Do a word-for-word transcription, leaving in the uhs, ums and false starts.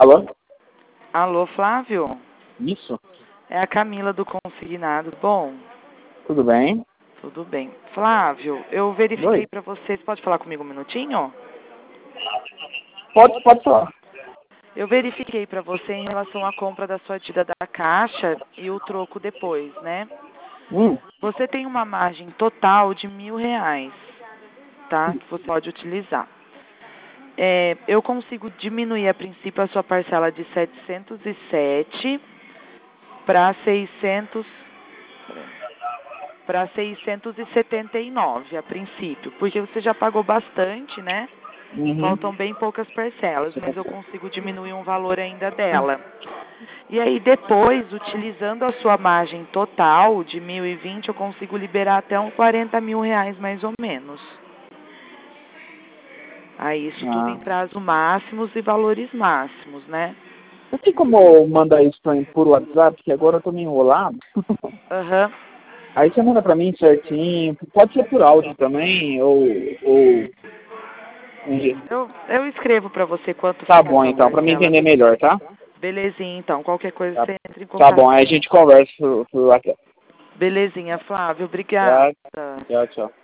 Alô? Alô, Flávio? Isso? É a Camila do Consignado. Bom, Tudo bem? tudo bem. Flávio, eu verifiquei Oi? para você. Você pode falar comigo um minutinho? Pode, pode falar. Eu verifiquei para você em relação à compra da sua tida da caixa e o troco depois, né? Hum, Você tem uma margem total de mil reais, tá? Que você pode utilizar. É, eu consigo diminuir a princípio a sua parcela de setecentos e sete para seiscentos para seiscentos e setenta e nove a princípio, porque você já pagou bastante, né? uhum. Faltam bem poucas parcelas, mas eu consigo diminuir um valor ainda dela. E aí depois, utilizando a sua margem total de mil e vinte, eu consigo liberar até uns quarenta mil reais mais ou menos. Aí isso tudo Ah. em prazo máximos e valores máximos, né? Você tem como mandar isso pra mim por WhatsApp? Que agora eu tô meio enrolado. Aham. Aí você manda pra mim certinho. Pode ser por áudio também, ou... ou... Eu, eu escrevo pra você quanto Tá fica bom, essa então, pra mim parcela. entender melhor, tá? Belezinha, então. Qualquer coisa Tá, você entra em tá bom, contato aí a comigo. gente conversa por, por WhatsApp. Belezinha, Flávio. Obrigada. Tá? Tchau, tchau.